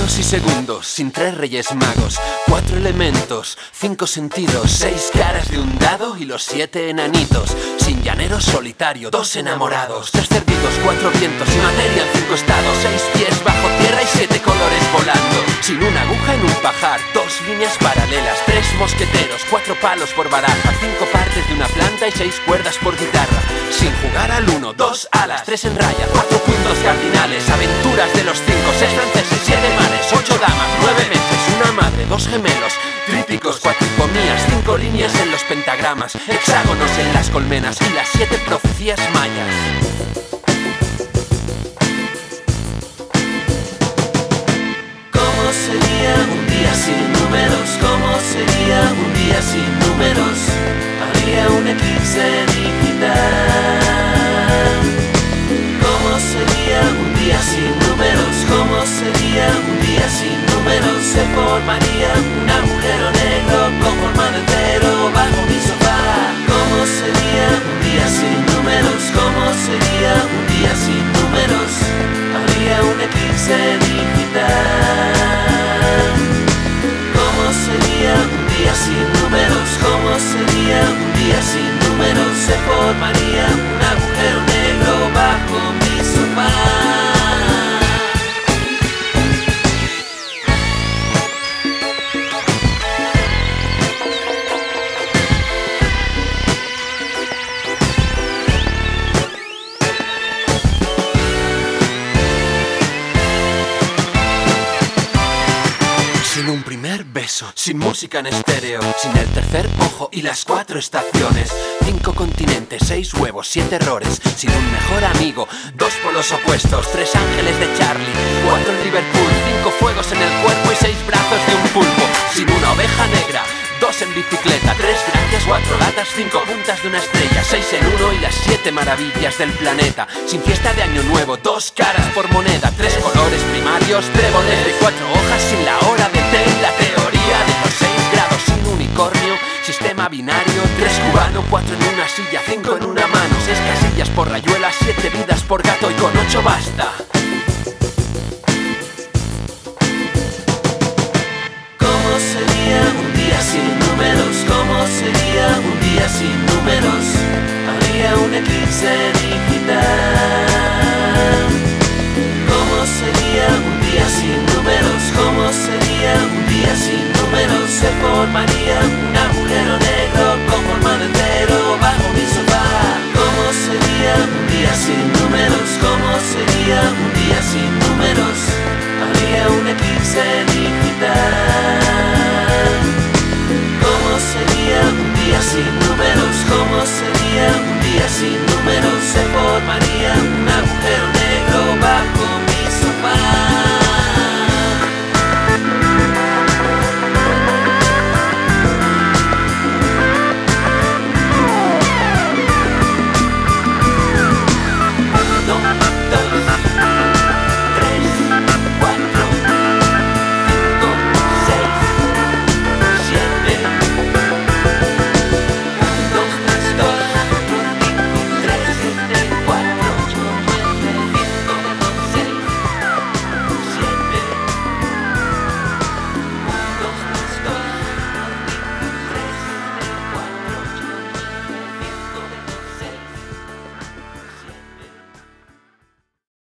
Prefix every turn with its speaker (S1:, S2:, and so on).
S1: grados y segundos, sin 3 reyes magos, 4 elementos, 5 sentidos, 6 caras de un dado y los 7 enanitos. Sin llanero solitario, 2 enamorados, 3 cerditos, 4 vientos y materia en 5 estados, 6 pies bajo tierra y 7 colores volando. Sin una aguja en un pajar, 2 líneas paralelas, 3 mosqueteros, 4 palos por baraja, 5 partes de una planta y 6 cuerdas por guitarra. Sin jugar al 1, 2 alas, 3 en raya, 4 puntos cardinales, aventuras de los 5, 6 franceses, 7 mares, 8 damas, 9 meses, una madre, 2 gemelos, trípticos, cuatricomías, 5 líneas en los pentagramas, hexágonos en las colmenas y las 7 profecías mayas.
S2: ¿Cómo sería un día sin números? ¿Cómo sería un día sin números? Habría un eclipse digital. ¿Cómo sería un día sin números? ¿Cómo sería un día sin números? Se formaría un agujero negro con forma de cero bajo mi sofá. ¿Cómo sería un día sin números? ¿Cómo sería un día sin números? Habría un eclipse digital. ¿Cómo sería un día sin números? ¿Cómo sería un día sin números? Se formaría un agujero negro bajo mi sofá.
S1: Sin un primer beso, sin música en estéreo, sin el tercer ojo y las 4 estaciones, 5 continentes, 6 huevos, 7 errores, sin un mejor amigo, 2 polos opuestos, 3 ángeles de Charlie, 4 en Liverpool, 5 fuegos en el cuerpo y 6 brazos de un pulpo, sin una oveja negra, 2 en bicicleta, 3 gracias, 4 latas, 5 puntas de una estrella, 6 en 1 y las 7 maravillas del planeta. Sin fiesta de año nuevo, 2 caras por moneda, 3 colores primarios, tréboles de 4 hojas, sin la hora de té y la teoría de los 6 grados, sin unicornio, sistema binario, 3 cubano, 4 en una silla, 5 en una mano, 6 casillas por rayuela, 7 vidas por gato y con 8 basta.
S2: ¿Cómo sería un día sin números? ¿Cómo sería un día sin números? Habría un eclipse digital. ¿Cómo sería un día sin números? ¿Cómo sería un día sin números? Se formaría un agujero negro con forma de cero bajo mi sofá. ¿Cómo sería un día sin números? ¿Cómo sería un día sin números? Habría un eclipse digital.